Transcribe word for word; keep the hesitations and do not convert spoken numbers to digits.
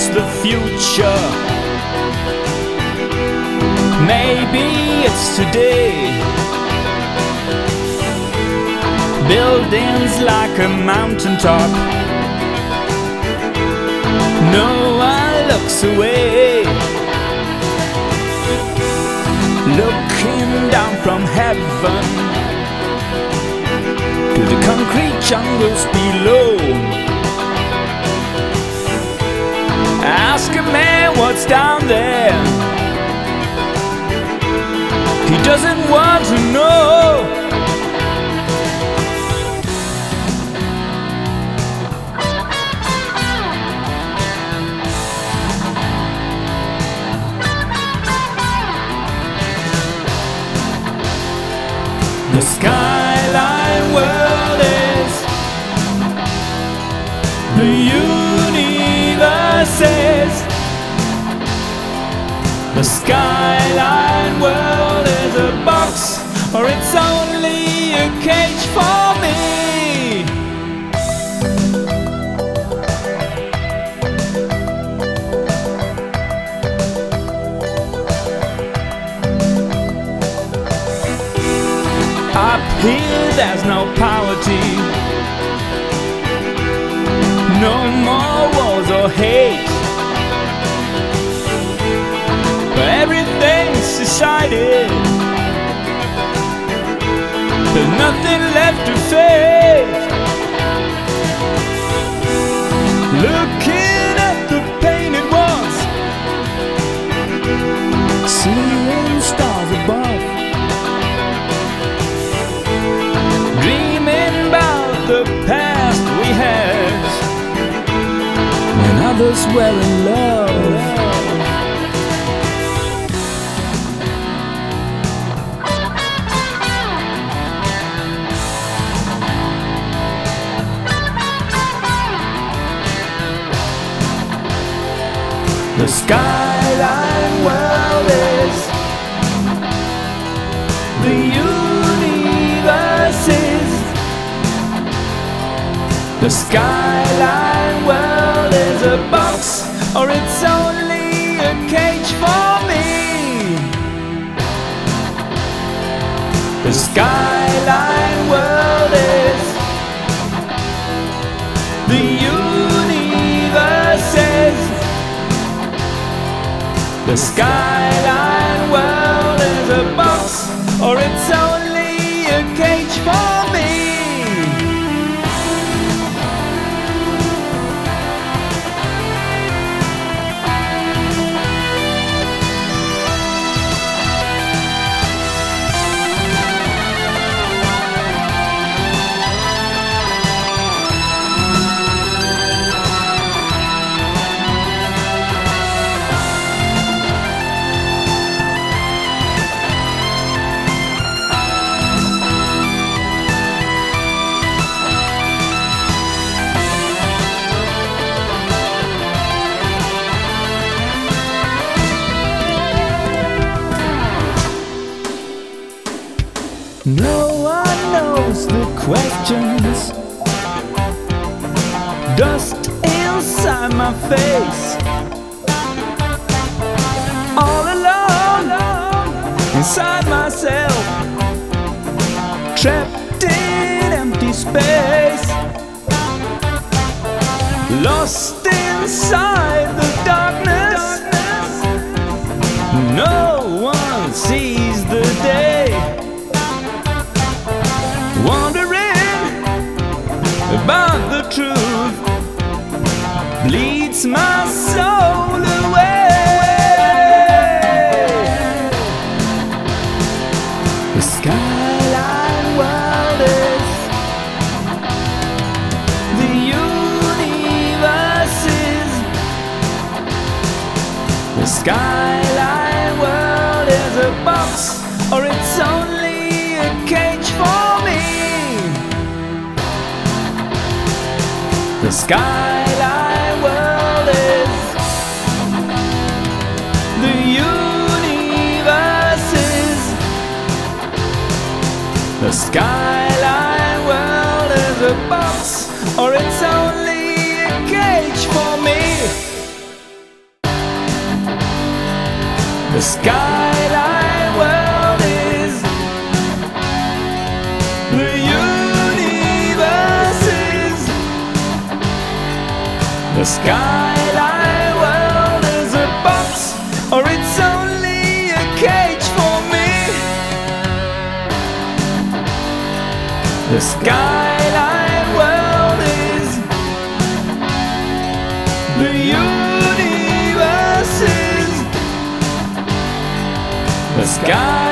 knows the future? Maybe it's today. Buildings like a mountaintop, no one looks away. Looking down from heaven to the concrete jungles below. Ask a man what's down there, he doesn't want to know. The skyline world is, the universe is. The skyline world is a box, or it's only a cage for me. Up here there's no poverty, no more wars or hate. Everything's decided, there's nothing left to face. Looking at the painted walls, seeing stars above, dreaming about the past we had when others were in love. The skyline world is, the universe is. The skyline world is a box, or it's only a cage for me. The skyline world is, the universe is. The skyline world is a box, or it's only a cage for me. No one knows the questions, dust inside my face. All alone, inside myself, trapped in empty space, lost inside the darkness. No one sees the day, wondering about the truth, bleeds my soul away. The skyline world is, the universe is. The skyline world is a box, or it's only a cage for me. The skyline world is, the universe is. The skyline world is a box, or it's only a cage for me. The skyline world is the universe is the skyline world is a box, or it's only a cage for me. The skyline world is the universe is the sky.